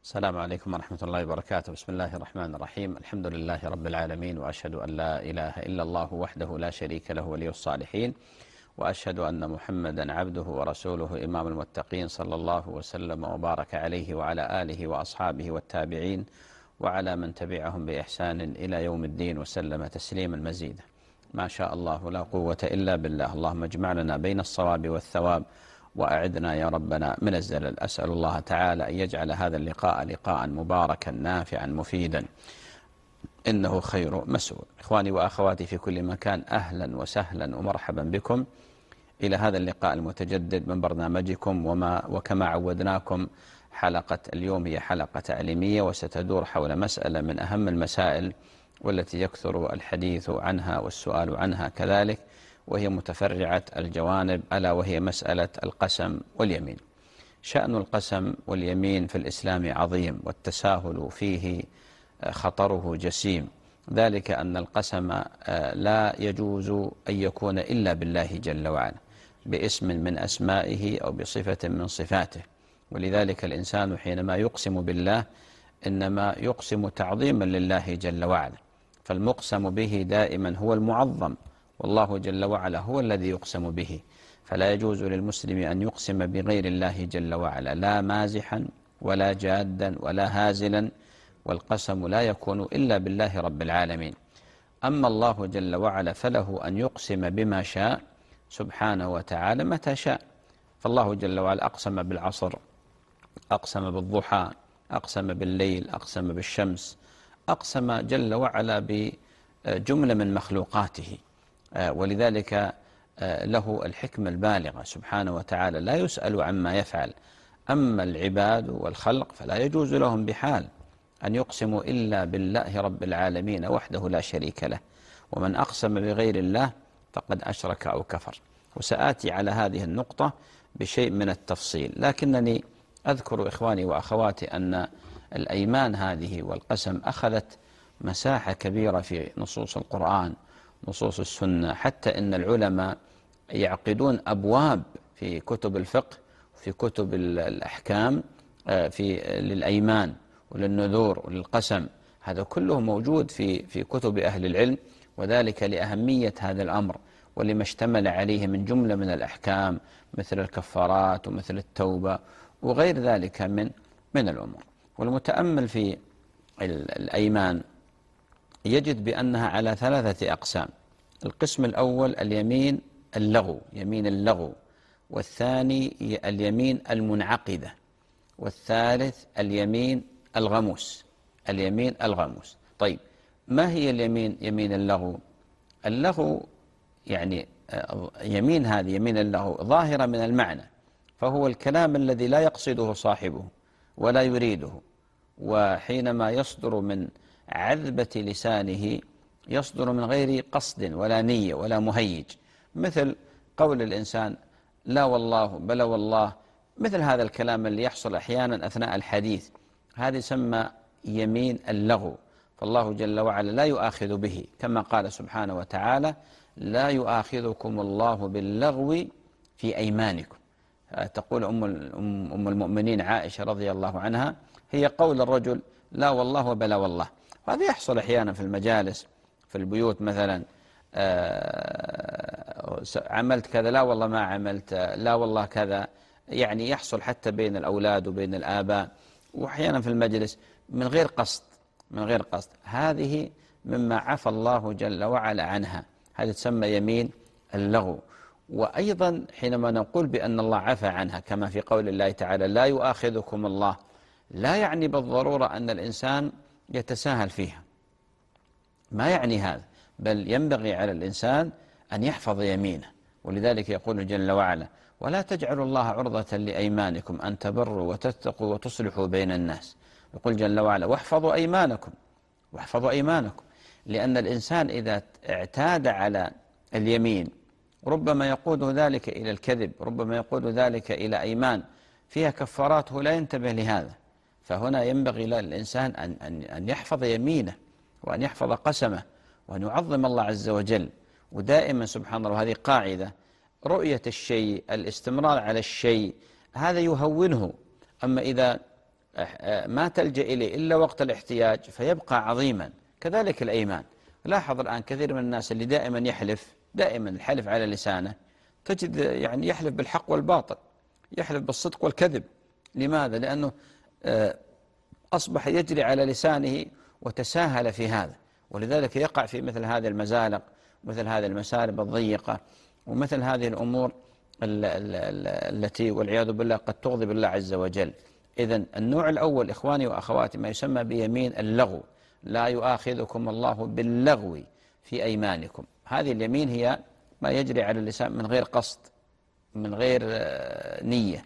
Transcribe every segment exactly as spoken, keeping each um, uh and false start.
السلام عليكم ورحمة الله وبركاته. بسم الله الرحمن الرحيم. الحمد لله رب العالمين، وأشهد أن لا إله إلا الله وحده لا شريك له ولي الصالحين، وأشهد أن محمدا عبده ورسوله إمام المتقين، صلى الله وسلم وبارك عليه وعلى آله وأصحابه والتابعين وعلى من تبعهم بإحسان إلى يوم الدين، وسلم تسليما مزيدا. ما شاء الله لا قوة إلا بالله. اللهم اجمعنا بين الصواب والثواب، وأعدنا يا ربنا من الزلل. أسأل الله تعالى أن يجعل هذا اللقاء لقاء مباركا نافعا مفيدا، إنه خير مسؤول. إخواني وأخواتي في كل مكان، أهلا وسهلا ومرحبا بكم إلى هذا اللقاء المتجدد من برنامجكم. وما وكما عودناكم، حلقة اليوم هي حلقة تعليمية، وستدور حول مسألة من أهم المسائل والتي يكثر الحديث عنها والسؤال عنها كذلك، وهي متفرعة الجوانب، ألا وهي مسألة القسم واليمين. شأن القسم واليمين في الإسلام عظيم، والتساهل فيه خطره جسيم. ذلك أن القسم لا يجوز أن يكون إلا بالله جل وعلا، باسم من أسمائه أو بصفة من صفاته. ولذلك الإنسان حينما يقسم بالله إنما يقسم تعظيما لله جل وعلا، فالمقسم به دائما هو المعظم، والله جل وعلا هو الذي يقسم به. فلا يجوز للمسلم أن يقسم بغير الله جل وعلا، لا مازحا ولا جادا ولا هازلا، والقسم لا يكون إلا بالله رب العالمين. أما الله جل وعلا فله أن يقسم بما شاء سبحانه وتعالى متى شاء. فالله جل وعلا أقسم بالعصر، أقسم بالضحى، أقسم بالليل، أقسم بالشمس، أقسم جل وعلا بجملة من مخلوقاته، ولذلك له الحكمة البالغة سبحانه وتعالى، لا يسأل عما يفعل. أما العباد والخلق فلا يجوز لهم بحال أن يقسموا إلا بالله رب العالمين وحده لا شريك له، ومن أقسم بغير الله فقد أشرك أو كفر. وسآتي على هذه النقطة بشيء من التفصيل، لكنني أذكر إخواني وأخواتي أن الأيمان هذه والقسم أخذت مساحة كبيرة في نصوص القرآن، نصوص السنة، حتى إن العلماء يعقدون أبواب في كتب الفقه، في كتب الأحكام، في للأيمان وللنذور وللقسم. هذا كله موجود في في كتب أهل العلم، وذلك لأهمية هذا الأمر ولما اشتمل عليه من جملة من الأحكام، مثل الكفارات ومثل التوبة وغير ذلك من من الأمور. والمتأمل في الأيمان يجد بأنها على ثلاثة أقسام. القسم الأول اليمين اللغو، يمين اللغو، والثاني اليمين المنعقدة، والثالث اليمين الغموس، اليمين الغموس. طيب، ما هي اليمين يمين اللغو؟ اللغو يعني يمين هذه يمين اللغو ظاهرة من المعنى، فهو الكلام الذي لا يقصده صاحبه ولا يريده، وحينما يصدر من عذبة لسانه يصدر من غير قصد ولا نية ولا مهيج، مثل قول الإنسان لا والله بلا والله، مثل هذا الكلام اللي يحصل أحيانا أثناء الحديث، هذا يسمى يمين اللغو. فالله جل وعلا لا يؤاخذ به، كما قال سبحانه وتعالى لا يؤاخذكم الله باللغو في أيمانكم. تقول أم أم المؤمنين عائشة رضي الله عنها هي قول الرجل لا والله وبلا والله. وهذا يحصل أحيانا في المجالس، في البيوت مثلا، عملت كذا، لا والله ما عملت، لا والله كذا، يعني يحصل حتى بين الأولاد وبين الآباء، وأحيانا في المجلس من غير قصد، من غير قصد. هذه مما عفى الله جل وعلا عنها، هذه تسمى يمين اللغو. وأيضا حينما نقول بأن الله عفى عنها، كما في قول الله تعالى لا يؤاخذكم الله، لا يعني بالضرورة أن الإنسان يتساهل فيها، ما يعني هذا، بل ينبغي على الإنسان أن يحفظ يمينه. ولذلك يقول جل وعلا ولا تجعلوا الله عرضة لأيمانكم أن تبروا وتتقوا وتصلحوا بين الناس. يقول جل وعلا واحفظوا أيمانكم، واحفظوا أيمانكم، لأن الإنسان إذا اعتاد على اليمين ربما يقود ذلك إلى الكذب، ربما يقود ذلك إلى أيمان فيها كفارات، هو لا ينتبه لهذا. فهنا ينبغي للإنسان أن, أن, أن يحفظ يمينه، وأن يحفظ قسمه، وأن يعظم الله عز وجل. ودائما سبحان الله، هذه قاعدة، رؤية الشيء، الاستمرار على الشيء، هذا يهونه. أما إذا ما تلجأ إليه إلا وقت الاحتياج فيبقى عظيما. كذلك الأيمان. لاحظ الآن كثير من الناس اللي دائما يحلف، دائما الحلف على لسانه، تجد يعني يحلف بالحق والباطل، يحلف بالصدق والكذب. لماذا؟ لأنه أصبح يجري على لسانه وتساهل في هذا، ولذلك يقع في مثل هذه المزالق، مثل هذه المسالب الضيقة، ومثل هذه الأمور التي والعياذ بالله قد تغضب الله عز وجل. إذن النوع الأول إخواني وأخواتي ما يسمى بيمين اللغو. لا يؤاخذكم الله باللغو في أيمانكم. هذه اليمين هي ما يجري على اللسان من غير قصد، من غير نية،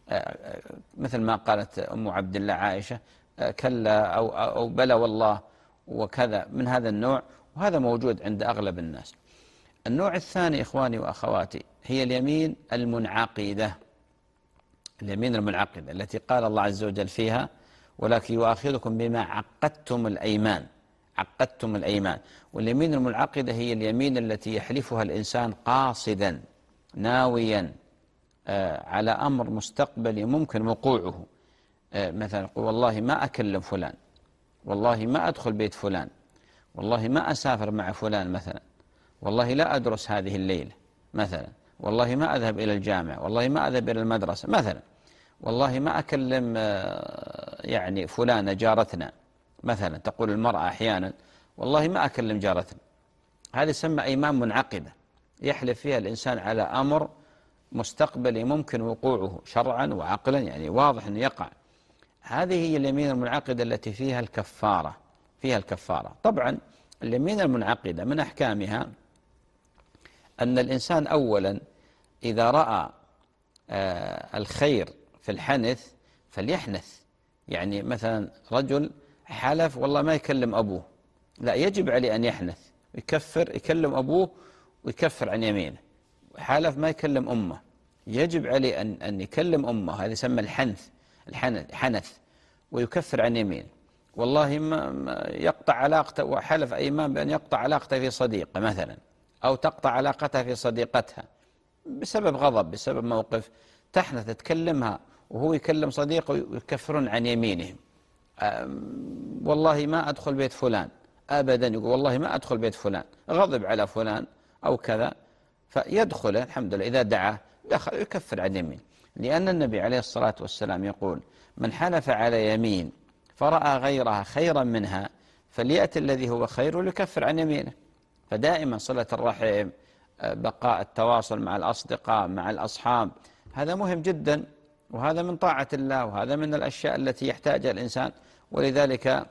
مثل ما قالت أم عبد الله عائشة كلا أو, أو بلى والله وكذا، من هذا النوع، وهذا موجود عند أغلب الناس. النوع الثاني إخواني وأخواتي هي اليمين المنعقدة. اليمين المنعقدة التي قال الله عز وجل فيها ولكن يؤاخذكم بما عقدتم الأيمان. عقدتم الأيمان. واليمين المنعقدة هي اليمين التي يحلفها الإنسان قاصدا ناويا على أمر مستقبلي ممكن وقوعه. مثلا يقول والله ما أكلم فلان، والله ما أدخل بيت فلان، والله ما أسافر مع فلان مثلا، والله لا أدرس هذه الليلة مثلا، والله ما أذهب إلى الجامعة، والله ما أذهب إلى المدرسة مثلا، والله ما أكلم يعني فلانة جارتنا مثلا. تقول المرأة أحيانا والله ما أكلم جارتنا. هذه تسمى أيمان منعقدة، يحلف فيها الإنسان على أمر مستقبلي ممكن وقوعه شرعا وعقلا، يعني واضح أنه يقع. هذه هي اليمين المنعقدة التي فيها الكفارة. فيها الكفارة. طبعا اليمين المنعقدة من أحكامها أن الإنسان أولا إذا رأى آه الخير في الحنث فليحنث. يعني مثلا رجل حلف والله ما يكلم أبوه، لا، يجب عليه أن يحنث، يكفر، يكلم أبوه ويكفر عن يمينه. حلف ما يكلم أمه، يجب عليه أن, أن يكلم أمه، هذا يسمى الحنث، الحنث، ويكفر عن يمينه. والله ما يقطع علاقته، وحلف أيمان بأن يقطع علاقته في صديقه مثلا، أو تقطع علاقتها في صديقتها بسبب غضب، بسبب موقف، تحنث تكلمها وهو يكلم صديقه ويكفرون عن يمينهم. والله ما أدخل بيت فلان أبدا، يقول والله ما أدخل بيت فلان، غضب على فلان أو كذا، فيدخل الحمد لله إذا دعاه يكفر عن يمين. لأن النبي عليه الصلاة والسلام يقول من حلف على يمين فرأى غيرها خيرا منها فليأتي الذي هو خير وليكفر عن يمينه. فدائما صلة الرحم، بقاء التواصل مع الأصدقاء مع الأصحاب، هذا مهم جدا، وهذا من طاعة الله، وهذا من الأشياء التي يحتاجها الإنسان. ولذلك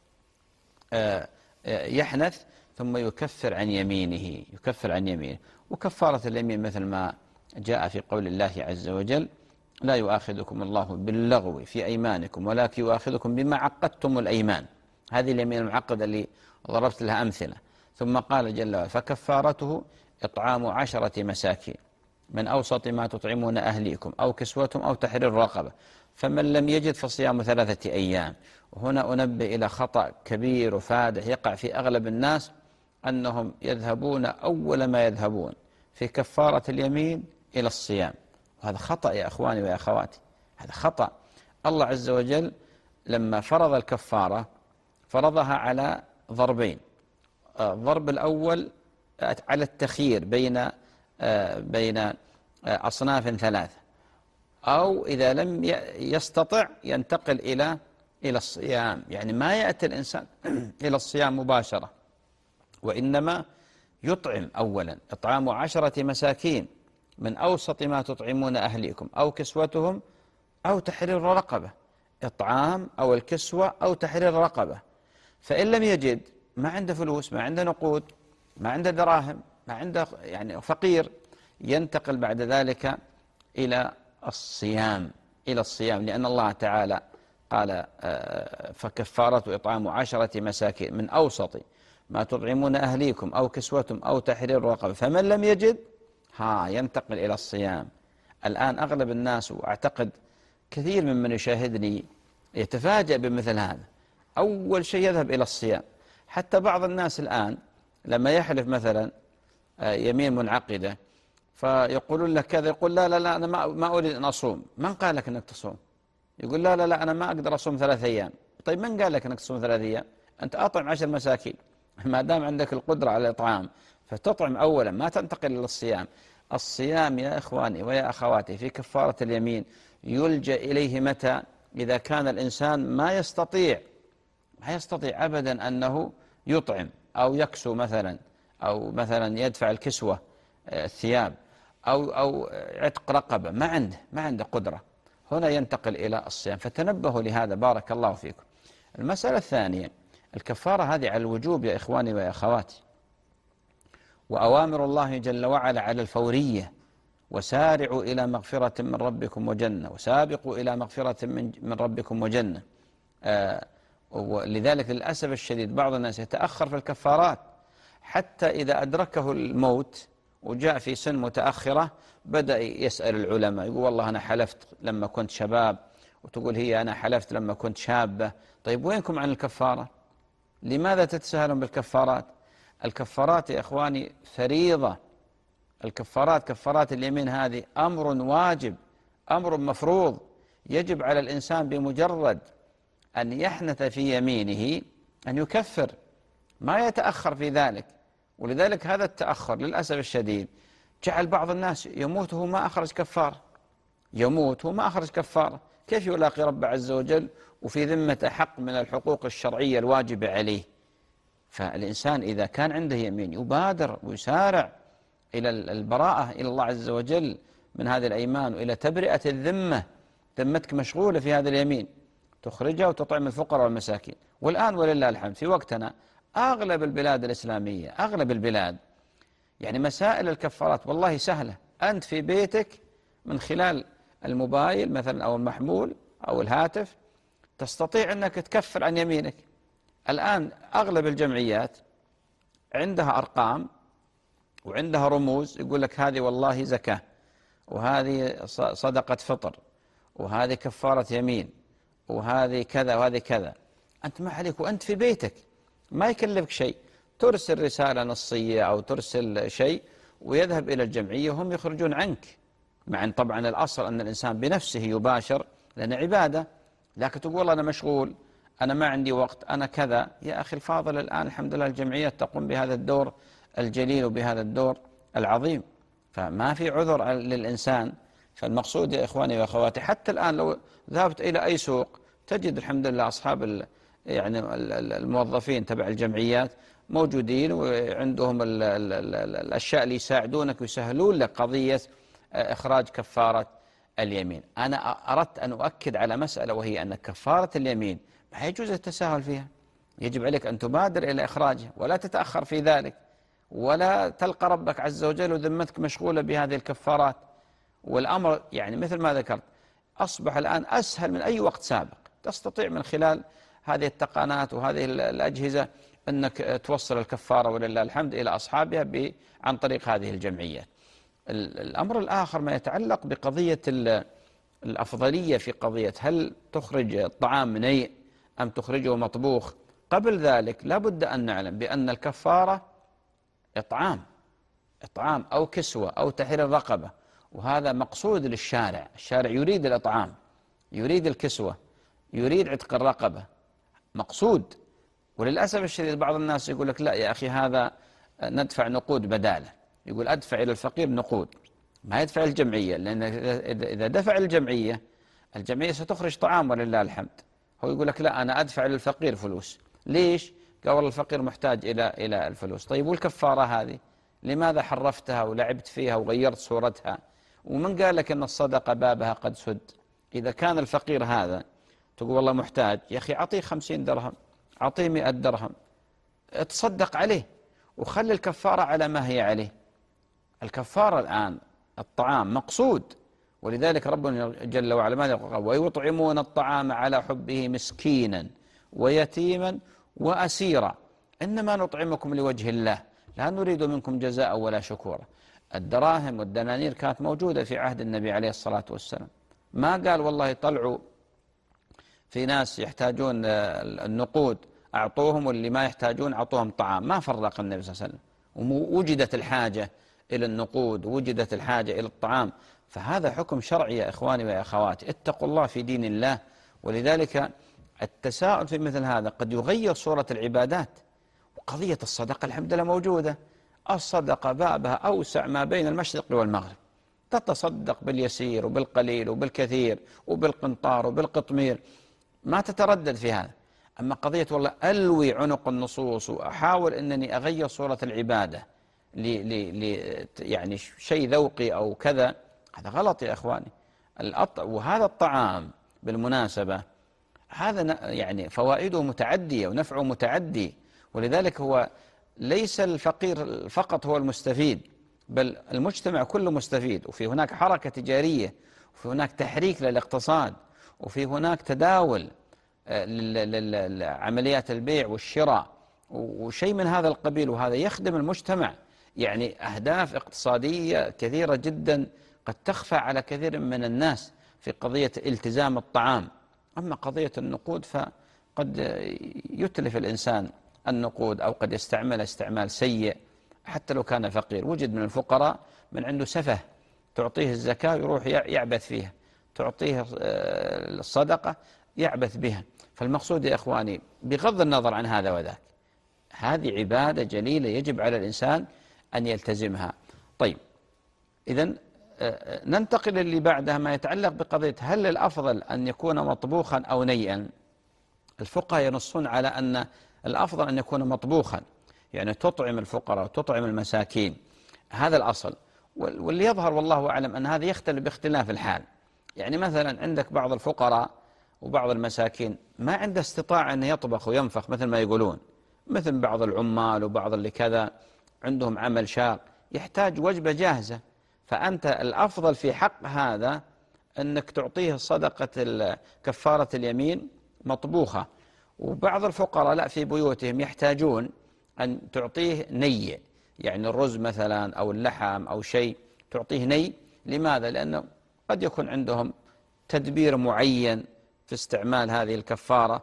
يحنث ثم يكفر عن يمينه، يكفر عن يمينه. وكفارة اليمين مثل ما جاء في قول الله عز وجل لا يؤاخذكم الله باللغو في أيمانكم ولكن يؤاخذكم بما عقدتم الأيمان. هذه اليمين المعقدة اللي ضربت لها أمثلة. ثم قال جل وعلا فكفارته إطعام عشرة مساكين من أوسط ما تطعمون أهليكم أو كسوتهم أو تحرير رقبة فمن لم يجد فصيام ثلاثة أيام. وهنا أنبه إلى خطأ كبير وفادح يقع في أغلب الناس، أنهم يذهبون أول ما يذهبون في كفارة اليمين إلى الصيام. وهذا خطأ يا أخواني ويا أخواتي، هذا خطأ. الله عز وجل لما فرض الكفارة فرضها على ضربين. الضرب الأول على التخيير بين بين أصناف ثلاثة، أو إذا لم يستطع ينتقل إلى إلى الصيام. يعني ما يأتي الإنسان إلى الصيام مباشرة، وإنما يطعم أولا. إطعام عشرة مساكين من أوسط ما تطعمون أهليكم أو كسوتهم أو تحرير رقبة. إطعام أو الكسوة أو تحرير رقبة. فإن لم يجد، ما عنده فلوس، ما عنده نقود، ما عنده دراهم، ما عنده يعني فقير، ينتقل بعد ذلك إلى الصيام، إلى الصيام. لأن الله تعالى قال فكفارة إطعام عشرة مساكين من أوسط ما تطعمون أهليكم أو كسوتهم أو تحرير رقبة فمن لم يجد ها ينتقل إلى الصيام. الآن أغلب الناس، وأعتقد كثير ممن يشاهدني يتفاجأ بمثل هذا، أول شيء يذهب إلى الصيام. حتى بعض الناس الآن لما يحلف مثلا يمين منعقدة فيقولون لك كذا، يقول لا لا لا أنا ما أريد أن أصوم. من قال لك أنك تصوم؟ يقول لا لا لا أنا ما أقدر أصوم ثلاث أيام. طيب من قال لك أنك تصوم ثلاث أيام؟ أنت أطعم عشر مساكين ما دام عندك القدرة على الإطعام، فتطعم أولا ما تنتقل إلى الصيام. الصيام يا إخواني ويا أخواتي في كفارة اليمين يلجأ إليه متى؟ إذا كان الإنسان ما يستطيع ما يستطيع أبدا أنه يطعم أو يكسو مثلا، أو مثلا يدفع الكسوة الثياب، أو أو عتق رقبة، ما عنده ما عنده قدرة، هنا ينتقل إلى الصيام. فتنبهوا لهذا بارك الله فيكم. المسألة الثانية، الكفارة هذه على الوجوب يا إخواني ويا أخواتي، وأوامر الله جل وعلا على الفورية. وسارعوا إلى مغفرة من ربكم وجنة، وسابقوا إلى مغفرة من من ربكم وجنة. آه ولذلك للأسف الشديد بعض الناس يتأخر في الكفارات، حتى إذا أدركه الموت وجاء في سن متأخرة بدأ يسأل العلماء، يقول والله أنا حلفت لما كنت شباب، وتقول هي أنا حلفت لما كنت شابة. طيب وينكم عن الكفارة؟ لماذا تتساهلون بالكفارات؟ الكفارات يا إخواني فريضة. الكفارات كفارات اليمين هذه أمر واجب، أمر مفروض، يجب على الإنسان بمجرد أن يحنث في يمينه أن يكفر، ما يتأخر في ذلك. ولذلك هذا التأخر للأسف الشديد جعل بعض الناس يموت وهو ما أخرج كفارة، يموت وهو ما أخرج كفارة. كيف يلاقي رب عز وجل وفي ذمة حق من الحقوق الشرعية الواجبة عليه؟ فالإنسان إذا كان عنده يمين يبادر ويسارع إلى البراءة إلى الله عز وجل من هذه الأيمان، وإلى تبرئة الذمة. ذمتك مشغولة في هذا اليمين، تخرجها وتطعم الفقراء والمساكين. والآن ولله الحمد في وقتنا أغلب البلاد الإسلامية، أغلب البلاد يعني مسائل الكفارات والله سهلة. أنت في بيتك من خلال الموبايل مثلا أو المحمول أو الهاتف تستطيع أنك تكفر عن يمينك. الآن أغلب الجمعيات عندها أرقام وعندها رموز، يقول لك هذه والله زكاة، وهذه صدقة فطر، وهذه كفارة يمين، وهذه كذا وهذه كذا. أنت ما عليك وأنت في بيتك ما يكلفك شيء، ترسل رسالة نصية أو ترسل شيء ويذهب إلى الجمعية وهم يخرجون عنك. مع أن طبعا الأصل أن الإنسان بنفسه يباشر لأن عبادة، لكن تقول والله أنا مشغول، أنا ما عندي وقت، أنا كذا. يا أخي الفاضل الآن الحمد لله الجمعيات تقوم بهذا الدور الجليل وبهذا الدور العظيم، فما في عذر للإنسان. فالمقصود يا إخواني وأخواتي حتى الآن لو ذهبت إلى أي سوق تجد الحمد لله أصحاب يعني الموظفين تبع الجمعيات موجودين، وعندهم ال ال ال الأشياء اللي يساعدونك ويسهلون لك قضية إخراج كفارة اليمين. أنا أردت أن أؤكد على مسألة، وهي أن كفارة اليمين ما يجوز التساهل فيها، يجب عليك أن تبادر إلى إخراجها ولا تتأخر في ذلك، ولا تلقى ربك عز وجل وذمتك مشغولة بهذه الكفارات. والأمر يعني مثل ما ذكرت أصبح الآن أسهل من أي وقت سابق، تستطيع من خلال هذه التقنات وهذه الأجهزة أنك توصل الكفارة ولله الحمد إلى أصحابها عن طريق هذه الجمعيات. الأمر الآخر ما يتعلق بقضية الأفضلية في قضية هل تخرج الطعام نيء أم تخرجه مطبوخ. قبل ذلك لا بد أن نعلم بأن الكفارة إطعام إطعام أو كسوة أو تحرير الرقبة، وهذا مقصود للشارع. الشارع يريد الإطعام، يريد الكسوة، يريد عتق الرقبة، مقصود. وللأسف الشديد بعض الناس يقول لك لا يا أخي هذا ندفع نقود بداله، يقول أدفع إلى الفقير نقود، ما يدفع الجمعية، لأن إذا دفع الجمعية الجمعية ستخرج طعام ولله الحمد. هو يقول لك لا أنا أدفع للفقير فلوس. ليش؟ قال والله الفقير محتاج إلى إلى الفلوس. طيب والكفارة هذه لماذا حرفتها ولعبت فيها وغيرت صورتها؟ ومن قال لك أن الصدقة بابها قد سد؟ إذا كان الفقير هذا تقول والله محتاج، يا أخي أعطيه خمسين درهم، أعطيه مئة درهم، تصدق عليه وخلي الكفارة على ما هي عليه. الكفارة الآن الطعام مقصود، ولذلك ربنا جل وعلا ماذا قال؟ ويطعمون الطعام على حبه مسكينا ويتيما وأسيرا إنما نطعمكم لوجه الله لا نريد منكم جزاء ولا شكورا. الدراهم والدنانير كانت موجودة في عهد النبي عليه الصلاة والسلام، ما قال والله طلعوا في ناس يحتاجون النقود أعطوهم واللي ما يحتاجون أعطوهم طعام، ما فرق النبي صلى الله عليه وسلم. ووجدت الحاجة إلى النقود ووجدت الحاجة إلى الطعام فهذا حكم شرعي يا إخواني ويا أخواتي، اتقوا الله في دين الله. ولذلك التساؤل في مثل هذا قد يغير صورة العبادات. وقضية الصدقة الحمد لله موجودة، الصدقة بابها أوسع ما بين المشرق والمغرب، تتصدق باليسير وبالقليل وبالكثير وبالقنطار وبالقطمير، ما تتردد في هذا. أما قضية والله ألوي عنق النصوص وأحاول أنني أغير صورة العبادة ل ل ل يعني شيء ذوقي أو كذا، هذا غلط يا إخواني. الأط... وهذا الطعام بالمناسبة هذا يعني فوائده متعدية ونفعه متعدي، ولذلك هو ليس الفقير فقط هو المستفيد، بل المجتمع كله مستفيد. وفي هناك حركة تجارية، وفي هناك تحريك للاقتصاد، وفي هناك تداول لعمليات البيع والشراء وشيء من هذا القبيل، وهذا يخدم المجتمع. يعني أهداف اقتصادية كثيرة جدا قد تخفى على كثير من الناس في قضية التزام الطعام. أما قضية النقود فقد يتلف الإنسان النقود، أو قد يستعمل استعمال سيء حتى لو كان فقير. وجد من الفقراء من عنده سفه، تعطيه الزكاة يروح يعبث فيها، تعطيه الصدقة يعبث بها. فالمقصود يا إخواني بغض النظر عن هذا وذاك، هذه عبادة جليلة يجب على الإنسان أن يلتزمها. طيب، إذن ننتقل للي بعدها ما يتعلق بقضية هل الأفضل أن يكون مطبوخا أو نيئا. الفقهاء ينصون على أن الأفضل أن يكون مطبوخا، يعني تطعم الفقراء وتطعم المساكين، هذا الأصل. واللي يظهر والله أعلم أن هذا يختلف باختلاف الحال. يعني مثلا عندك بعض الفقراء وبعض المساكين ما عنده استطاعة أن يطبخ وينفخ مثل ما يقولون، مثل بعض العمال وبعض اللي كذا عندهم عمل شاق يحتاج وجبة جاهزة. فأنت الأفضل في حق هذا أنك تعطيه صدقة كفارة اليمين مطبوخة. وبعض الفقراء لا، في بيوتهم يحتاجون أن تعطيه ني، يعني الرز مثلا أو اللحم أو شيء تعطيه ني. لماذا؟ لأنه قد يكون عندهم تدبير معين في استعمال هذه الكفارة،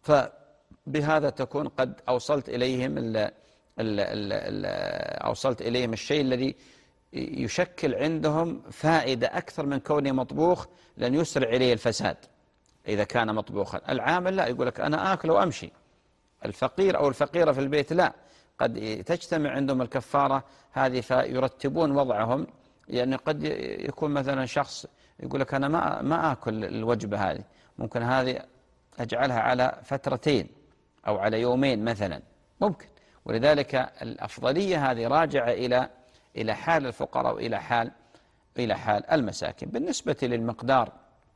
فبهذا تكون قد أوصلت إليهم ال ال ال ال أوصلت إليهم الشيء الذي يشكل عندهم فائدة أكثر من كونه مطبوخ، لأن يسرع إليه الفساد إذا كان مطبوخا. العامل لا، يقول لك أنا آكل وأمشي. الفقير أو الفقيرة في البيت لا، قد تجتمع عندهم الكفارة هذه فيرتبون وضعهم. يعني قد يكون مثلا شخص يقول لك أنا ما ما آكل الوجبة هذه، ممكن هذه أجعلها على فترتين أو على يومين مثلا، ممكن. ولذلك الأفضلية هذه راجعة إلى إلى حال الفقراء وإلى حال إلى حال المساكين. بالنسبة للمقدار،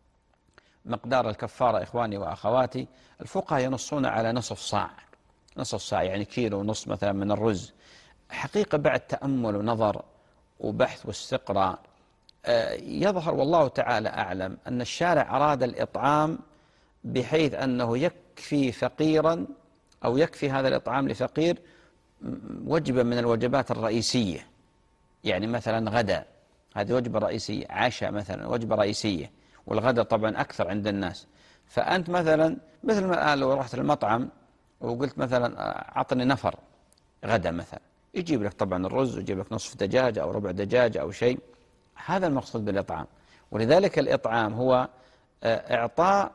مقدار الكفارة إخواني وأخواتي، الفقهاء ينصون على نصف صاع، نصف صاع يعني كيلو ونصف مثلا من الرز. حقيقة بعد تأمل ونظر وبحث واستقراء يظهر والله تعالى أعلم أن الشارع أراد الإطعام بحيث أنه يكفي فقيرا أو يكفي هذا الإطعام لفقير وجبة من الوجبات الرئيسية. يعني مثلا غدا هذه وجبة رئيسية، عشاء مثلا وجبة رئيسية، والغدا طبعا أكثر عند الناس. فأنت مثلا مثل ما لو رحت المطعم وقلت مثلا أعطني نفر غدا مثلا، يجيب لك طبعا الرز ويجيب لك نصف دجاجة أو ربع دجاجة أو شيء. هذا المقصود بالإطعام. ولذلك الإطعام هو إعطاء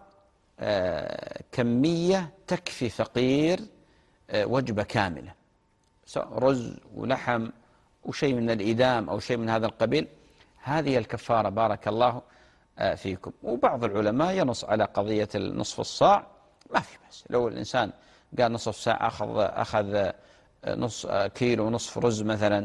كمية تكفي فقير وجبة كاملة، سواء رز ولحم وشيء من الإدام أو شيء من هذا القبيل. هذه الكفارة بارك الله فيكم. وبعض العلماء ينص على قضية النصف الصاع، ما في بس لو الإنسان قال نصف ساعة أخذ أخذ نص كيلو ونصف رز مثلا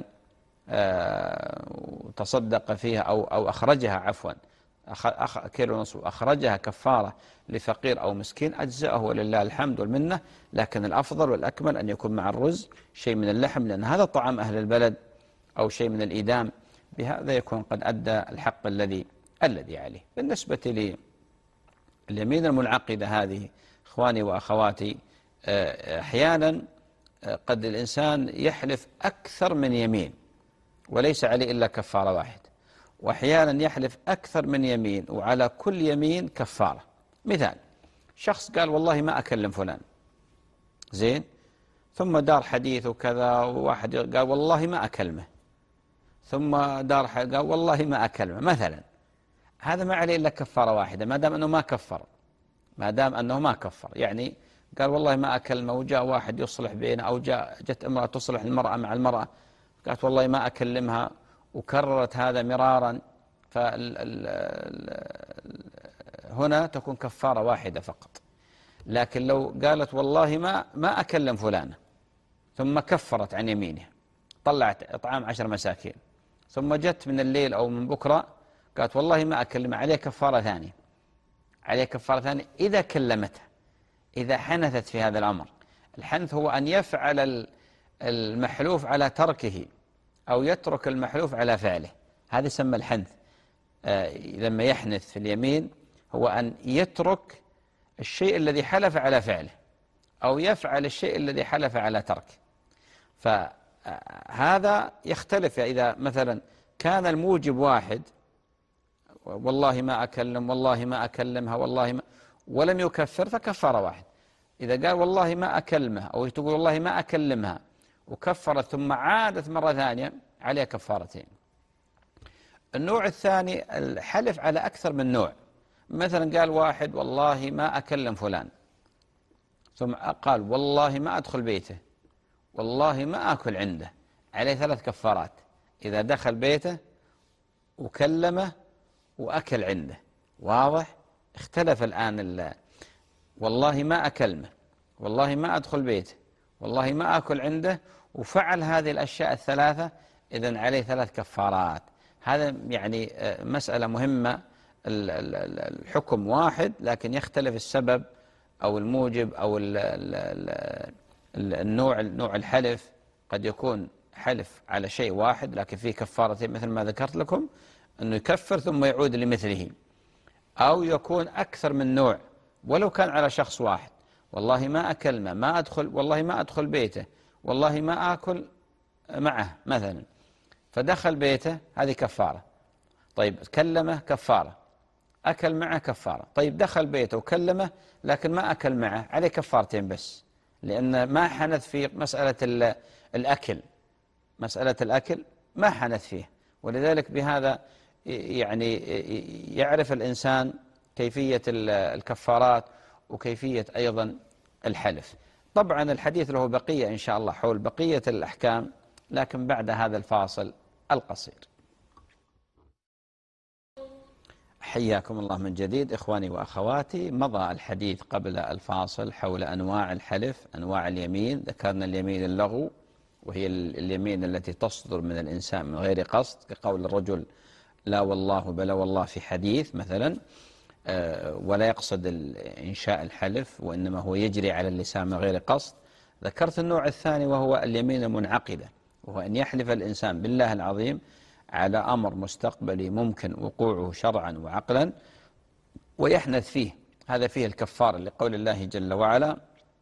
وتصدق فيها أو أو أخرجها عفوا أخ كيلو ونصف أخرجها كفارة لفقير أو مسكين، أجزأه ولله الحمد والمنة. لكن الأفضل والأكمل أن يكون مع الرز شيء من اللحم، لأن هذا طعام أهل البلد، أو شيء من الإدام. بهذا يكون قد أدى الحق الذي الذي عليه. بالنسبة لليمين المنعقدة هذه إخواني وأخواتي، أحيانا قد الإنسان يحلف أكثر من يمين وليس عليه إلا كفارة واحدة، وأحيانا يحلف أكثر من يمين وعلى كل يمين كفارة. مثال، شخص قال والله ما أكلم فلان، زين، ثم دار حديث وكذا، وواحد قال والله ما أكلمه، ثم دار قال والله ما أكلمه مثلا. هذا ما عليه إلا كفارة واحدة ما دام أنه ما كفر، ما دام أنه ما كفر. يعني قال والله ما أكلمه، وجاء واحد يصلح بينه، أو جاء جت امرأة تصلح المرأة مع المرأة، قالت والله ما أكلمها، وكررت هذا مرارا، فهنا تكون كفارة واحدة فقط. لكن لو قالت والله ما ما أكلم فلانة، ثم كفرت عن يمينها، طلعت إطعام عشر مساكين، ثم جت من الليل أو من بكرة قالت والله ما أكلمها، عليه كفارة ثانية، عليه كفارة ثانية إذا كلمتها، إذا حنثت في هذا الأمر. الحنث هو أن يفعل المحلوف على تركه، أو يترك المحلوف على فعله، هذا يسمى الحنث. آه لما يحنث في اليمين هو أن يترك الشيء الذي حلف على فعله، أو يفعل الشيء الذي حلف على تركه. فهذا يختلف إذا مثلا كان الموجب واحد، والله ما أكلم، والله ما أكلمها، والله ما، ولم يكفر، فكفر واحد. إذا قال والله ما أكلمها، أو تقول والله ما أكلمها وكفرت ثم عادت مرة ثانية، عليها كفارتين. النوع الثاني الحلف على أكثر من نوع. مثلا قال واحد والله ما أكلم فلان، ثم قال والله ما أدخل بيته، والله ما أكل عنده، عليه ثلاث كفارات. إذا دخل بيته وكلمه وأكل عنده، واضح؟ اختلف الآن، والله ما أكلمه، والله ما أدخل بيته، والله ما أكل عنده، وفعل هذه الأشياء الثلاثة، إذن عليه ثلاث كفارات. هذا يعني مسألة مهمة. الحكم واحد لكن يختلف السبب أو الموجب أو النوع نوع الحلف. قد يكون حلف على شيء واحد لكن فيه كفارتين مثل ما ذكرت لكم، أنه يكفر ثم يعود لمثله، أو يكون أكثر من نوع ولو كان على شخص واحد، والله ما أكلمه، ما أدخل، والله ما أدخل بيته، والله ما أكل معه مثلا، فدخل بيته، هذه كفارة. طيب كلمه كفارة، أكل معه كفارة. طيب دخل بيته وكلمه لكن ما أكل معه، عليه كفارتين بس، لأن ما حنث في مسألة الأكل، مسألة الأكل ما حنث فيه. ولذلك بهذا يعني يعرف الإنسان كيفية الكفارات وكيفية أيضا الحلف. طبعا الحديث له بقية إن شاء الله حول بقية الأحكام، لكن بعد هذا الفاصل القصير. حياكم الله من جديد إخواني وأخواتي. مضى الحديث قبل الفاصل حول أنواع الحلف، أنواع اليمين. ذكرنا اليمين اللغو، وهي اليمين التي تصدر من الإنسان من غير قصد، كقول الرجل لا والله بلا والله في حديث مثلا، ولا يقصد إنشاء الحلف، وإنما هو يجري على اللسان من غير قصد. ذكرت النوع الثاني وهو اليمين المنعقدة، وهو أن يحلف الإنسان بالله العظيم على أمر مستقبلي ممكن وقوعه شرعا وعقلا ويحنث فيه. هذا فيه الكفارة لقول الله جل وعلا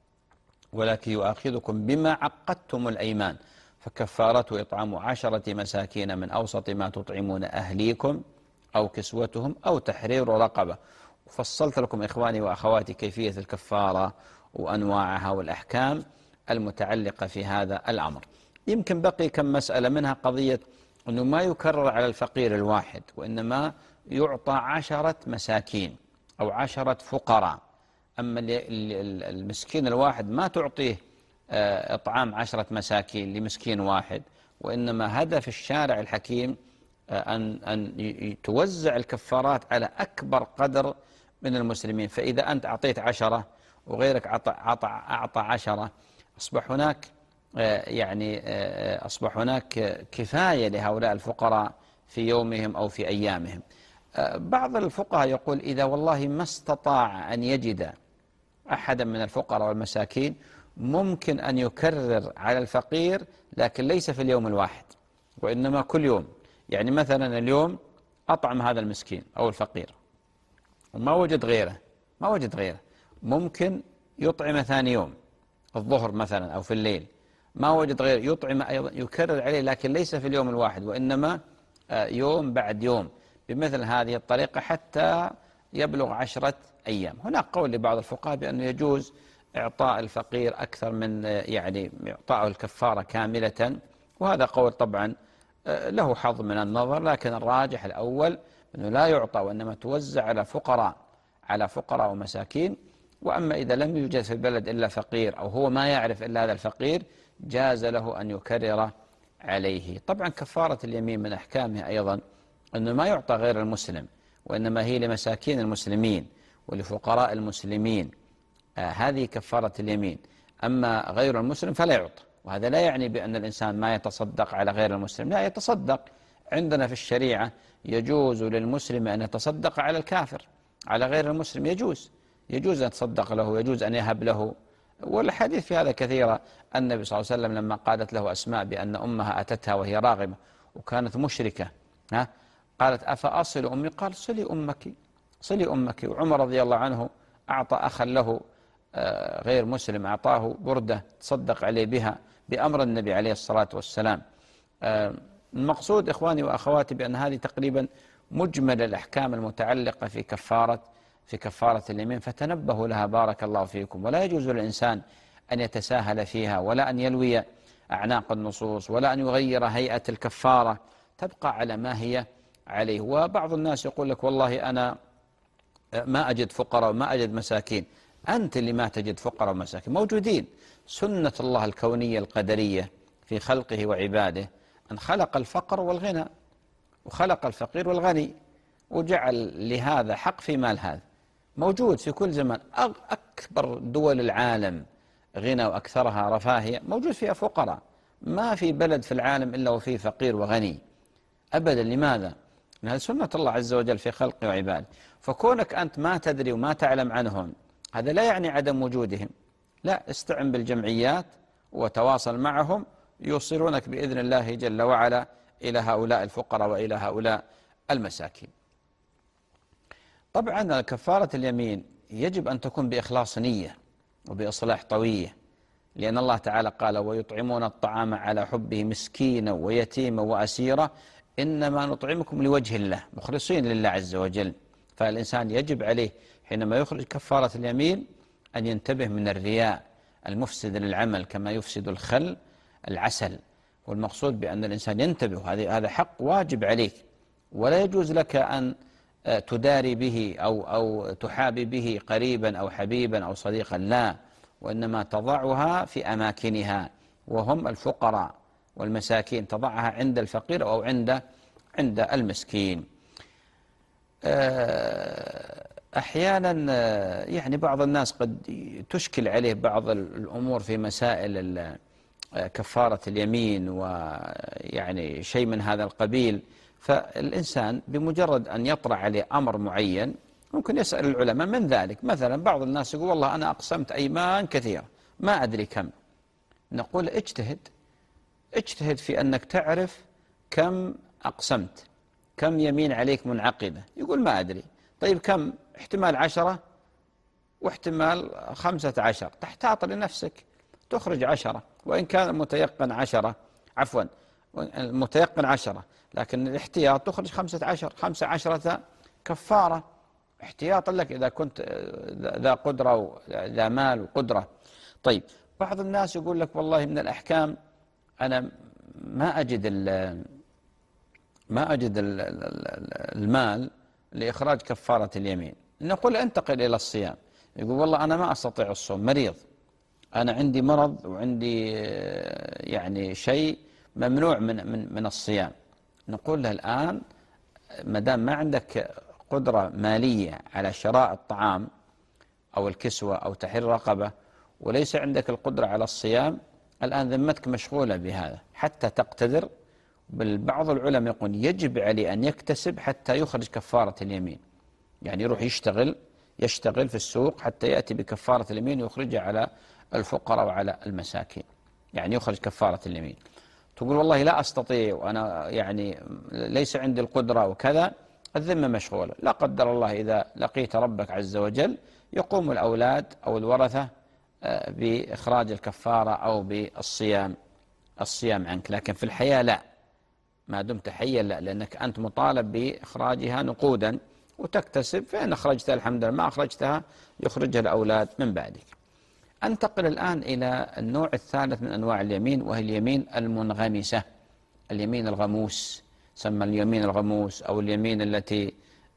ولكن يؤاخذكم بما عقدتم الأيمان فكفارته إطعام عشرة مساكين من أوسط ما تطعمون أهليكم أو كسوتهم أو تحرير رقبة. وفصلت لكم إخواني وأخواتي كيفية الكفارة وأنواعها والأحكام المتعلقة في هذا الأمر. يمكن بقي كم مسألة، منها قضية أنه ما يكرر على الفقير الواحد، وإنما يعطى عشرة مساكين أو عشرة فقراء. أما المسكين الواحد ما تعطيه إطعام عشرة مساكين لمسكين واحد، وإنما هدف الشارع الحكيم أن أن توزع الكفارات على أكبر قدر من المسلمين. فإذا أنت أعطيت عشرة وغيرك أعطى أعطى عشرة، أصبح هناك يعني أصبح هناك كفاية لهؤلاء الفقراء في يومهم أو في أيامهم. بعض الفقهاء يقول إذا والله ما استطاع أن يجد أحدا من الفقراء والمساكين ممكن أن يكرر على الفقير، لكن ليس في اليوم الواحد وإنما كل يوم. يعني مثلا اليوم أطعم هذا المسكين أو الفقير وما وجد غيره، ما وجد غيره، ممكن يطعم ثاني يوم الظهر مثلا أو في الليل، ما وجد غير يطعم أيضا، يكرر عليه لكن ليس في اليوم الواحد وإنما يوم بعد يوم بمثل هذه الطريقة حتى يبلغ عشرة أيام. هناك قول لبعض الفقهاء بأنه يجوز إعطاء الفقير أكثر من يعني إعطاءه الكفارة كاملة، وهذا قول طبعا له حظ من النظر، لكن الراجح الأول أنه لا يعطى وإنما توزع على فقراء على فقراء ومساكين. وأما إذا لم يوجد في البلد إلا فقير أو هو ما يعرف إلا هذا الفقير جاز له أن يكرر عليه. طبعا كفارة اليمين من أحكامها أيضا أنه ما يعطى غير المسلم، وإنما هي لمساكين المسلمين ولفقراء المسلمين. آه هذه كفارة اليمين. أما غير المسلم فلا يعطى. وهذا لا يعني بأن الإنسان ما يتصدق على غير المسلم، لا، يتصدق. عندنا في الشريعة يجوز للمسلم أن يتصدق على الكافر، على غير المسلم يجوز يجوز أن يتصدق له، يجوز أن يهب له. والحديث في هذا كثيرة. النبي صلى الله عليه وسلم لما قالت له أسماء بأن أمها أتتها وهي راغمة وكانت مشركة، ها قالت أفأصل أمي؟ قال صلي أمك صلي أمك. وعمر رضي الله عنه أعطى أخا له غير مسلم، أعطاه بردة تصدق عليه بها بأمر النبي عليه الصلاة والسلام. المقصود إخواني وأخواتي بأن هذه تقريبا مجمل الأحكام المتعلقة في كفارة في كفارة اليمين، فتنبهوا لها بارك الله فيكم. ولا يجوز للإنسان أن يتساهل فيها، ولا أن يلوي أعناق النصوص، ولا أن يغير هيئة الكفارة، تبقى على ما هي عليه. وبعض الناس يقول لك والله أنا ما أجد فقراء وما أجد مساكين. أنت اللي ما تجد فقراء ومساكين، موجودين. سنة الله الكونية القدرية في خلقه وعباده أن خلق الفقر والغنى، وخلق الفقير والغني، وجعل لهذا حق في مال هذا. موجود في كل زمان. أكبر دول العالم غنى وأكثرها رفاهية موجود فيها فقراء. ما في بلد في العالم إلا وفيه فقير وغني أبدا. لماذا؟ لأن هذه سنة الله عز وجل في خلقه وعباده. فكونك أنت ما تدري وما تعلم عنهم هذا لا يعني عدم وجودهم، لا، استعن بالجمعيات وتواصل معهم يوصلونك بإذن الله جل وعلا إلى هؤلاء الفقراء وإلى هؤلاء المساكين. طبعا كفارة اليمين يجب أن تكون بإخلاص نية وبإصلاح طوية، لأن الله تعالى قال ويطعمون الطعام على حبه مسكينا ويتيما وأسيرا إنما نطعمكم لوجه الله مخلصين لله عز وجل. فالإنسان يجب عليه حينما يخرج كفارة اليمين أن ينتبه من الرياء المفسد للعمل كما يفسد الخل العسل. والمقصود بأن الإنسان ينتبه، هذا حق واجب عليك، ولا يجوز لك أن تداري به أو, أو تحابي به قريبا أو حبيبا أو صديقا، لا، وإنما تضعها في أماكنها، وهم الفقراء والمساكين، تضعها عند الفقير أو عند عند المسكين. أحيانا يعني بعض الناس قد تشكل عليه بعض الأمور في مسائل كفارة اليمين ويعني شيء من هذا القبيل. فالإنسان بمجرد أن يطرأ عليه أمر معين ممكن يسأل العلماء من ذلك. مثلا بعض الناس يقول والله أنا أقسمت أيمان كثيرة ما أدري كم. نقول اجتهد اجتهد في أنك تعرف كم أقسمت، كم يمين عليك منعقدة. يقول ما أدري. طيب كم؟ احتمال عشرة واحتمال خمسة عشر. تحتاط لنفسك تخرج عشرة، وإن كان المتيقن عشرة، عفوا المتيقن عشرة، لكن الاحتياط تخرج خمسة عشر. خمسة عشرة كفارة احتياطا لك إذا كنت ذا قدرة ذا مال وقدرة. طيب بعض الناس يقول لك والله من الأحكام أنا ما أجد ما أجد المال لإخراج كفارة اليمين. نقول انتقل إلى الصيام. يقول والله أنا ما أستطيع الصوم، مريض، أنا عندي مرض وعندي يعني شيء ممنوع من من من الصيام. نقول له الآن ما دام ما عندك قدرة مالية على شراء الطعام أو الكسوة أو تحرير رقبة، وليس عندك القدرة على الصيام، الآن ذمتك مشغولة بهذا حتى تقتدر. بل بعض العلماء يقول يجب عليه أن يكتسب حتى يخرج كفارة اليمين، يعني يروح يشتغل يشتغل في السوق حتى يأتي بكفارة اليمين ويخرجها على الفقراء وعلى المساكين، يعني يخرج كفارة اليمين. تقول والله لا أستطيع وأنا يعني ليس عندي القدرة وكذا، الذمة مشغولة. لا قدر الله إذا لقيت ربك عز وجل يقوم الأولاد أو الورثة بإخراج الكفارة أو بالصيام الصيام عنك. لكن في الحياة لا، ما دمت حيا لا، لأنك أنت مطالب بإخراجها نقودا وتكتسب، فإن أخرجتها الحمد لله، ما أخرجتها يخرجها الأولاد من بعدك. أنتقل الآن إلى النوع الثالث من أنواع اليمين، وهي اليمين المنغمسة، اليمين الغموس. سمى اليمين الغموس أو اليمين التي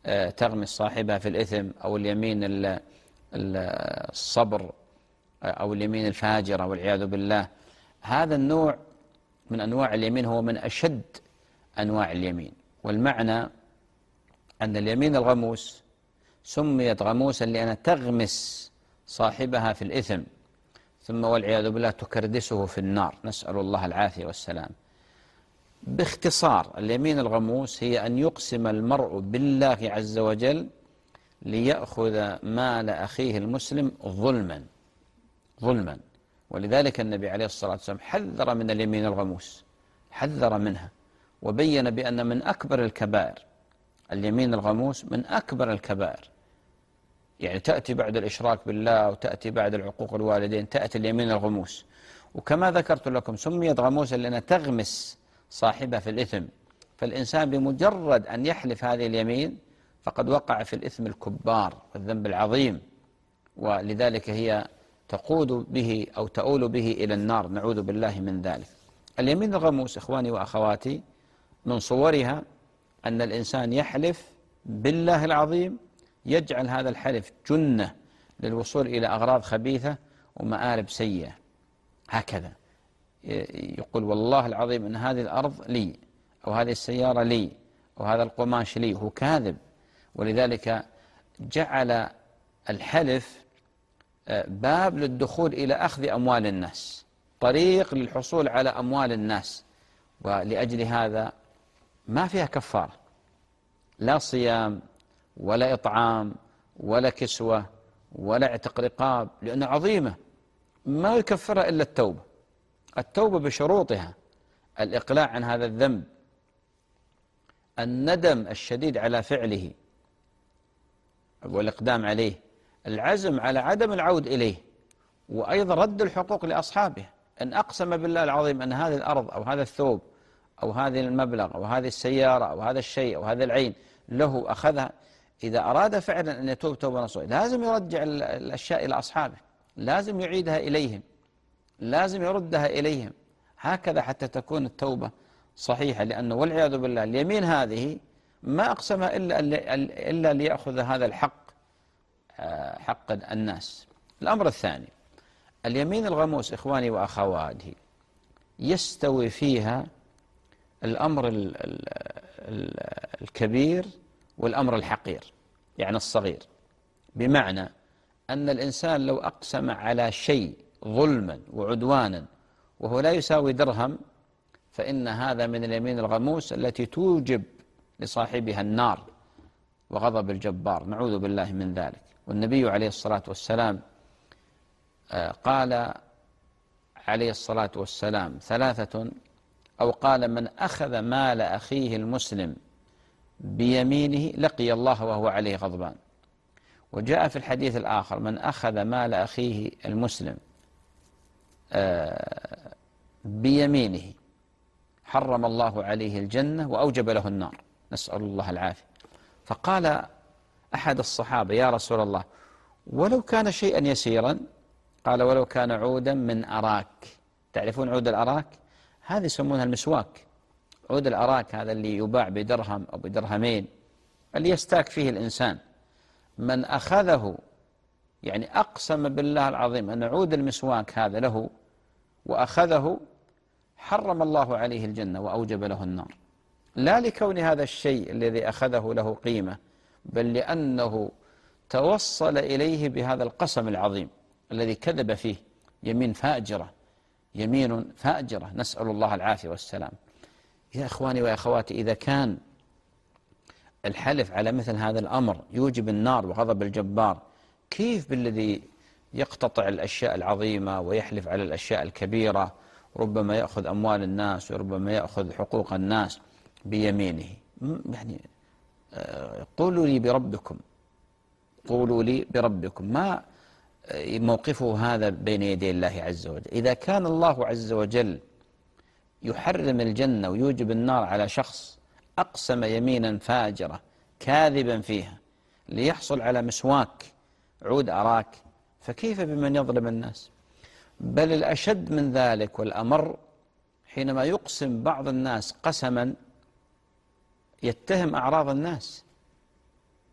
تغمس صاحبها في الإثم، أو اليمين الصبر، أو اليمين الفاجرة والعياذ بالله. هذا النوع من أنواع اليمين هو من أشد أنواع اليمين. والمعنى أن اليمين الغموس سميت غموسا لأنها تغمس صاحبها في الإثم، ثم والعياذ بالله تكردسه في النار، نسأل الله العافية والسلام. باختصار، اليمين الغموس هي أن يقسم المرء بالله عز وجل ليأخذ مال أخيه المسلم ظلما ظلما. ولذلك النبي عليه الصلاة والسلام حذر من اليمين الغموس، حذر منها، وبين بأن من أكبر الكبائر اليمين الغموس، من أكبر الكبائر. يعني تأتي بعد الإشراك بالله، وتأتي بعد العقوق الوالدين، تأتي اليمين الغموس. وكما ذكرت لكم سميت غموسا لأنها تغمس صاحبها في الإثم، فالإنسان بمجرد أن يحلف هذه اليمين فقد وقع في الإثم الكبار والذنب العظيم، ولذلك هي تقود به أو تؤول به إلى النار، نعوذ بالله من ذلك. اليمين الغموس إخواني وأخواتي من صورها أن الإنسان يحلف بالله العظيم، يجعل هذا الحلف جنة للوصول إلى أغراض خبيثة ومآرب سيئة. هكذا يقول والله العظيم أن هذه الأرض لي، أو هذه السيارة لي، أو هذا القماش لي، هو كاذب. ولذلك جعل الحلف باب للدخول إلى أخذ أموال الناس، طريق للحصول على أموال الناس. ولأجل هذا ما فيها كفارة، لا صيام ولا إطعام ولا كسوة ولا اعتق رقاب، لأنها عظيمة ما يكفرها إلا التوبة. التوبة بشروطها: الإقلاع عن هذا الذنب، الندم الشديد على فعله والإقدام عليه، العزم على عدم العود إليه، وأيضا رد الحقوق لأصحابه. إن أقسم بالله العظيم أن هذه الأرض أو هذا الثوب أو هذه المبلغ أو هذه السيارة أو هذا الشيء أو هذا العين له، أخذها، إذا أراد فعلا أن يتوب توبة نصوحا لازم يرجع الأشياء إلى أصحابه، لازم يعيدها إليهم، لازم يردها إليهم، هكذا حتى تكون التوبة صحيحة. لأنه والعياذ بالله اليمين هذه ما أقسمها إلا, إلا ليأخذ هذا الحق، حق الناس. الأمر الثاني، اليمين الغموس إخواني وأخواتي يستوي فيها الأمر الكبير والأمر الحقير، يعني الصغير. بمعنى أن الإنسان لو أقسم على شيء ظلما وعدوانا وهو لا يساوي درهم، فإن هذا من اليمين الغموس التي توجب لصاحبها النار وغضب الجبار، نعوذ بالله من ذلك. والنبي عليه الصلاة والسلام قال عليه الصلاة والسلام ثلاثة، أو قال: من أخذ مال أخيه المسلم بيمينه لقي الله وهو عليه غضبان. وجاء في الحديث الآخر: من أخذ مال أخيه المسلم بيمينه حرم الله عليه الجنة وأوجب له النار، نسأل الله العافية. فقال أحد الصحابة: يا رسول الله، ولو كان شيئا يسيرا؟ قال: ولو كان عودا من أراك. تعرفون عود الأراك؟ هذه يسمونها المسواك. عود الأراك هذا اللي يباع بدرهم أو بدرهمين، اللي يستاك فيه الإنسان. من أخذه، يعني أقسم بالله العظيم أن عود المسواك هذا له وأخذه، حرم الله عليه الجنة وأوجب له النار، لا لكون هذا الشيء الذي أخذه له قيمة، بل لأنه توصل إليه بهذا القسم العظيم الذي كذب فيه. يمين فاجرة، يمين فاجرة، نسأل الله العافية والسلام. يا إخواني وأخواتي، إذا كان الحلف على مثل هذا الأمر يوجب النار وغضب الجبار، كيف بالذي يقتطع الأشياء العظيمة ويحلف على الأشياء الكبيرة، ربما يأخذ أموال الناس وربما يأخذ حقوق الناس بيمينه؟ يعني قولوا لي بربكم، قولوا لي بربكم، ما موقفه هذا بين يدي الله عز وجل؟ إذا كان الله عز وجل يحرم الجنة ويوجب النار على شخص أقسم يمينا فاجرة كاذبا فيها ليحصل على مسواك عود أراك، فكيف بمن يظلم الناس؟ بل الأشد من ذلك والأمر حينما يقسم بعض الناس قسما يتهم أعراض الناس.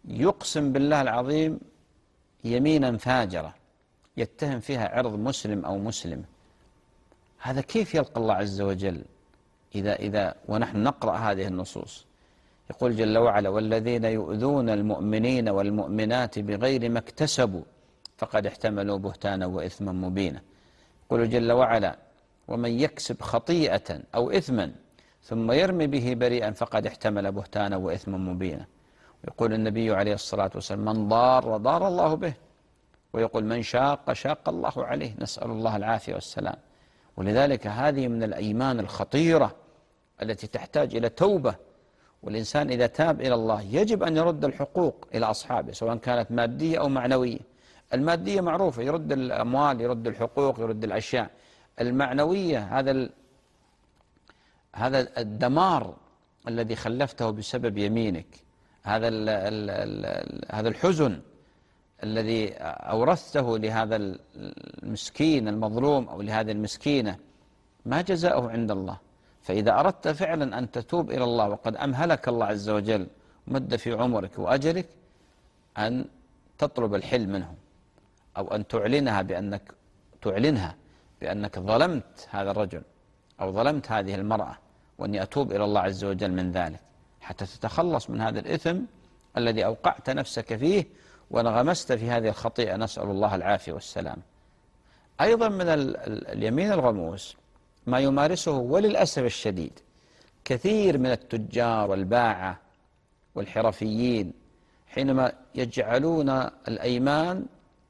يقسم بالله العظيم يمينا فاجرة يتهم فيها عرض مسلم أو مسلم، هذا كيف يلقى الله عز وجل إذا إذا ونحن نقرأ هذه النصوص؟ يقول جل وعلا: والذين يؤذون المؤمنين والمؤمنات بغير ما اكتسبوا فقد احتملوا بهتانا وإثما مبينا. يقول جل وعلا: ومن يكسب خطيئة أو إثما ثم يرمي به بريئا فقد احتمل بهتانا وإثما مبينا. يقول النبي عليه الصلاة والسلام: من ضار ضار الله به، ويقول: من شاق شاق الله عليه، نسأل الله العافية والسلام. ولذلك هذه من الأيمان الخطيرة التي تحتاج إلى توبة، والإنسان إذا تاب إلى الله يجب أن يرد الحقوق إلى أصحابه سواء كانت مادية أو معنوية. المادية معروفة، يرد الأموال، يرد الحقوق، يرد الأشياء. المعنوية هذا هذا الدمار الذي خلفته بسبب يمينك، هذا ال ال ال هذا الحزن الذي أورثته لهذا المسكين المظلوم أو لهذه المسكينة، ما جزاؤه عند الله. فإذا أردت فعلا أن تتوب إلى الله وقد أمهلك الله عز وجل مد في عمرك وأجلك، أن تطلب الحل منه، أو أن تعلنها بأنك تعلنها بأنك ظلمت هذا الرجل أو ظلمت هذه المرأة، وأني أتوب إلى الله عز وجل من ذلك حتى تتخلص من هذا الإثم الذي أوقعت نفسك فيه وانغمست في هذه الخطيئة، نسأل الله العافية والسلام. أيضا من اليمين الغموس ما يمارسه وللأسف الشديد كثير من التجار والباعة والحرفيين، حينما يجعلون الأيمان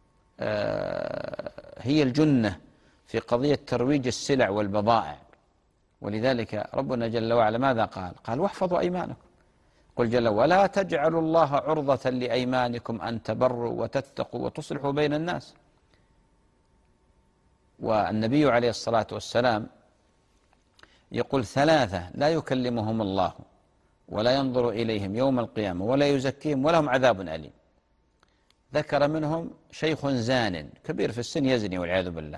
هي الجنة في قضية ترويج السلع والبضائع. ولذلك ربنا جل وعلا ماذا قال؟ قال: واحفظوا أيمانكم. قل جل: ولا تجعلوا الله عرضة لأيمانكم أن تبروا وتتقوا وتصلحوا بين الناس. والنبي عليه الصلاة والسلام يقول: ثلاثة لا يكلمهم الله ولا ينظر إليهم يوم القيامة ولا يزكيهم ولهم عذاب أليم. ذكر منهم شيخ زان كبير في السن يزني والعياذ بالله،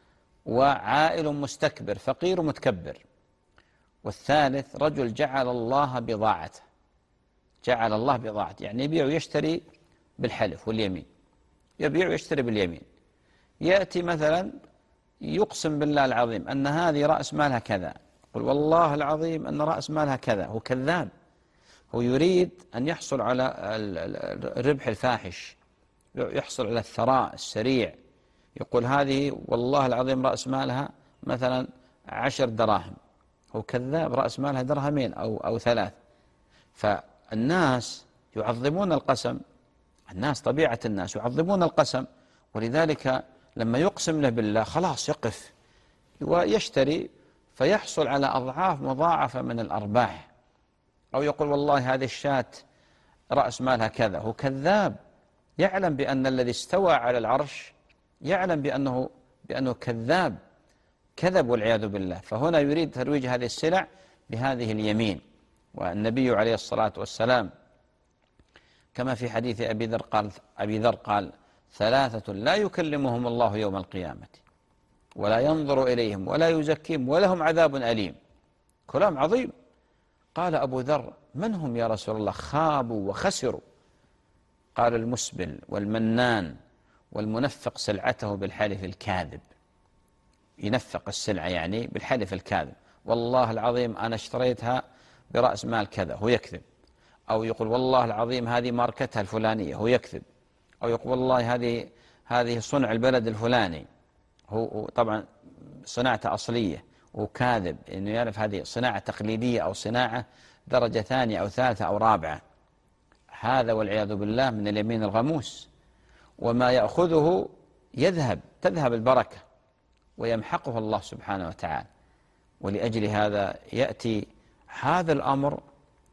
وعائل مستكبر فقير متكبر، والثالث رجل جعل الله بضاعته. جعل الله بضاعته يعني يبيع ويشتري بالحلف واليمين، يبيع ويشتري باليمين. يأتي مثلا يقسم بالله العظيم أن هذه رأس مالها كذا، يقول: والله العظيم أن رأس مالها كذا. هو كذاب، هو يريد أن يحصل على الربح الفاحش، يحصل على الثراء السريع. يقول: هذه والله العظيم رأس مالها مثلا عشر دراهم. هو كذاب، رأس مالها درهمين أو, أو ثلاث. فالناس يعظمون القسم، الناس طبيعة الناس يعظمون القسم، ولذلك لما يقسم له بالله خلاص يقف ويشتري فيحصل على أضعاف مضاعفة من الأرباح. أو يقول: والله هذه الشاة رأس مالها كذا. هو كذاب، يعلم بأن الذي استوى على العرش يعلم بأنه, بأنه كذاب، كذب والعياذ بالله. فهنا يريد ترويج هذه السلع بهذه اليمين. والنبي عليه الصلاة والسلام كما في حديث أبي ذر قال, أبي ذر قال: ثلاثة لا يكلمهم الله يوم القيامة ولا ينظر إليهم ولا يزكيهم ولهم عذاب أليم. كلام عظيم. قال أبو ذر: من هم يا رسول الله؟ خابوا وخسروا. قال: المسبل والمنان والمنفق سلعته بالحلف الكاذب. ينفق السلعة يعني بالحلف الكاذب، والله العظيم أنا اشتريتها برأس مال كذا، هو يكذب. أو يقول: والله العظيم هذه ماركتها الفلانية، هو يكذب. أو يقول: والله هذه هذه صنع البلد الفلاني، هو طبعا صناعته أصلية، وكاذب إنه يعرف هذه صناعة تقليدية أو صناعة درجة ثانية أو ثالثة أو رابعة. هذا والعياذ بالله من اليمين الغموس، وما يأخذه يذهب تذهب البركة ويمحقه الله سبحانه وتعالى. ولأجل هذا يأتي هذا الأمر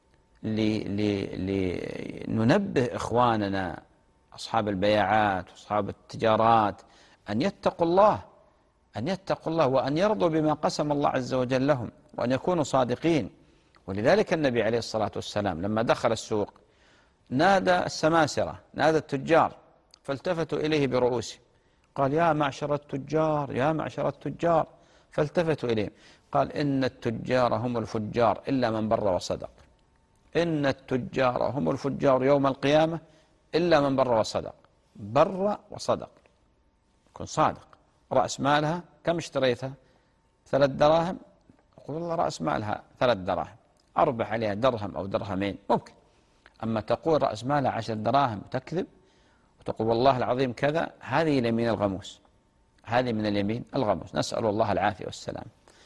لننبه إخواننا أصحاب البيعات وأصحاب التجارات أن يتقوا الله، أن يتقوا الله وأن يرضوا بما قسم الله عز وجل لهم، وأن يكونوا صادقين. ولذلك النبي عليه الصلاة والسلام لما دخل السوق نادى السماسرة، نادى التجار، فالتفتوا إليه برؤوسهم، قال: يا معشر التجار، يا معشر التجار. فالتفتوا إليه قال: إن التجار هم الفجار إلا من بر وصدق، إن التجار هم الفجار يوم القيامة إلا من بر وصدق. بر وصدق، يكون صادق. رأس مالها كم اشتريتها؟ ثلاث دراهم، يقول والله رأس مالها ثلاث دراهم، أربح عليها درهم أو درهمين ممكن. أما تقول رأس مالها عشر دراهم تكذب وتقول والله العظيم كذا، هذه اليمين الغموس، هذه من اليمين الغموس، نسأل الله العافية والسلام.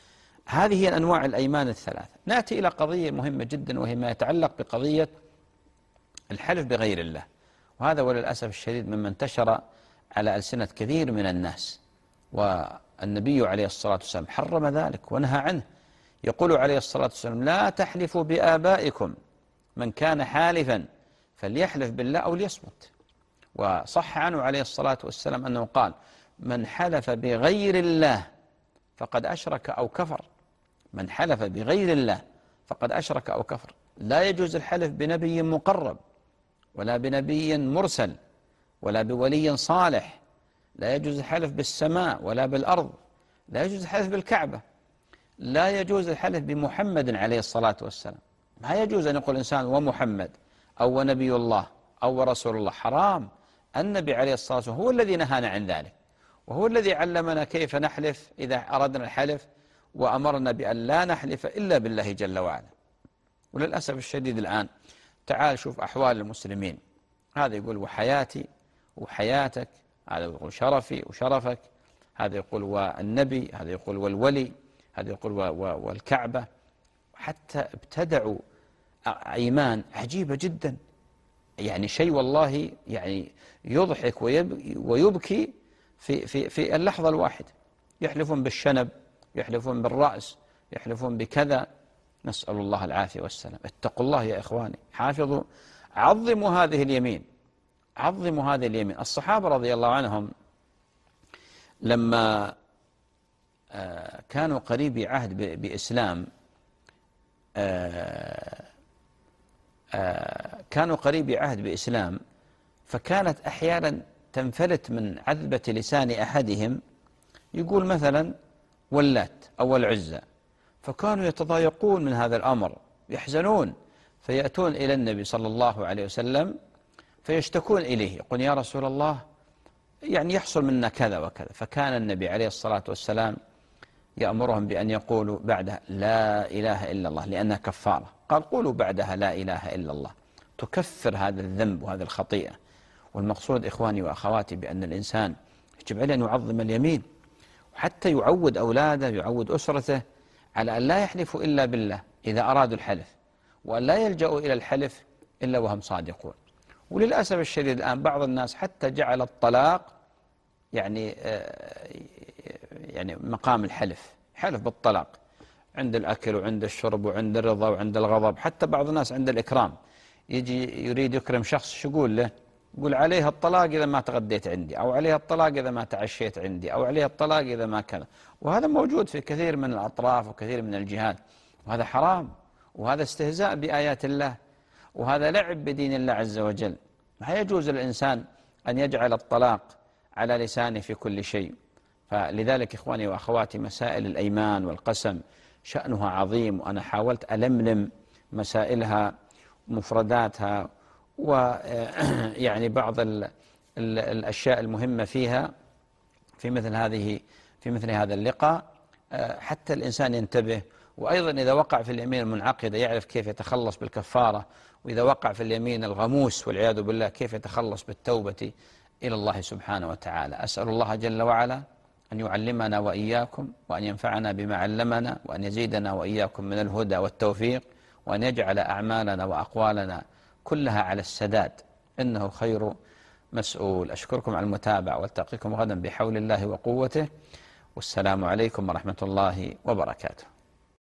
هذه هي أنواع الأيمان الثلاثة. نأتي إلى قضية مهمة جدا، وهي ما يتعلق بقضية الحلف بغير الله، وهذا وللأسف الشديد مما انتشر على ألسنة كثير من الناس، والنبي عليه الصلاة والسلام حرم ذلك ونهى عنه. يقول عليه الصلاة والسلام لا تحلفوا بآبائكم، من كان حالفا فليحلف بالله أو ليصمت. وصح عنه عليه الصلاة والسلام أنه قال من حلف بغير الله فقد أشرك أو كفر. من حلف بغير الله فقد أشرك أو كفر. لا يجوز الحلف بنبي مقرب، ولا بنبي مرسل، ولا بولي صالح. لا يجوز الحلف بالسماء ولا بالأرض. لا يجوز الحلف بالكعبة. لا يجوز الحلف بمحمد عليه الصلاة والسلام. ما يجوز أن يقول الإنسان ومحمد أو ونبي الله أو رسول الله، حرام. النبي عليه الصلاة والسلام هو الذي نهانا عن ذلك، وهو الذي علمنا كيف نحلف إذا أردنا الحلف، وأمرنا بأن لا نحلف إلا بالله جل وعلا. وللأسف الشديد الآن تعال شوف أحوال المسلمين، هذا يقول وحياتي وحياتك، هذا يقول شرفي وشرفك، هذا يقول والنبي، هذا يقول والولي، هذا يقول والكعبة. حتى ابتدعوا أيمان عجيبة جدا، يعني شيء والله يعني يضحك ويبكي في, في, في اللحظة الواحدة. يحلفون بالشنب، يحلفون بالرأس، يحلفون بكذا، نسأل الله العافية والسلام. اتقوا الله يا إخواني، حافظوا، عظموا هذه اليمين، عظموا هذه اليمين. الصحابة رضي الله عنهم لما كانوا قريبي عهد بإسلام، كانوا قريبي عهد بإسلام، فكانت أحيانا تنفلت من عذبة لسان أحدهم يقول مثلا واللات أو العزى، فكانوا يتضايقون من هذا الأمر، يحزنون، فيأتون إلى النبي صلى الله عليه وسلم فيشتكون إليه، يقول يا رسول الله يعني يحصل منا كذا وكذا. فكان النبي عليه الصلاة والسلام يأمرهم بأن يقولوا بعدها لا إله إلا الله لأنها كفارة. قال قولوا بعدها لا إله إلا الله، تكفر هذا الذنب وهذه الخطيئة. والمقصود إخواني وأخواتي بأن الإنسان يجب عليه أن يعظم اليمين، وحتى يعود أولاده، يعود أسرته على أن لا يحلفوا إلا بالله إذا أرادوا الحلف، وأن لا يلجأوا إلى الحلف إلا وهم صادقون. وللأسف الشديد الآن بعض الناس حتى جعل الطلاق يعني يعني مقام الحلف، حلف بالطلاق عند الأكل وعند الشرب وعند الرضا وعند الغضب. حتى بعض الناس عند الإكرام يجي يريد يكرم شخص، شو يقول له؟ يقول عليها الطلاق إذا ما تغديت عندي، أو عليها الطلاق إذا ما تعشيت عندي، أو عليها الطلاق إذا ما كذا. وهذا موجود في كثير من الأطراف وكثير من الجهات، وهذا حرام، وهذا استهزاء بآيات الله، وهذا لعب بدين الله عز وجل. ما يجوز للإنسان أن يجعل الطلاق على لسانه في كل شيء. فلذلك إخواني وأخواتي مسائل الأيمان والقسم شأنها عظيم، وأنا حاولت ألملم مسائلها ومفرداتها ويعني بعض ال ال الأشياء المهمة فيها في مثل هذه في مثل هذا اللقاء، حتى الإنسان ينتبه. وأيضا إذا وقع في اليمين المنعقدة يعرف كيف يتخلص بالكفارة، وإذا وقع في اليمين الغموس والعياذ بالله كيف يتخلص بالتوبة إلى الله سبحانه وتعالى. أسأل الله جل وعلا أن يعلمنا وإياكم، وأن ينفعنا بما علمنا، وأن يزيدنا وإياكم من الهدى والتوفيق، وأن يجعل أعمالنا وأقوالنا كلها على السداد، إنه خير مسؤول. أشكركم على المتابعة، والتقيكم غدا بحول الله وقوته، والسلام عليكم ورحمة الله وبركاته.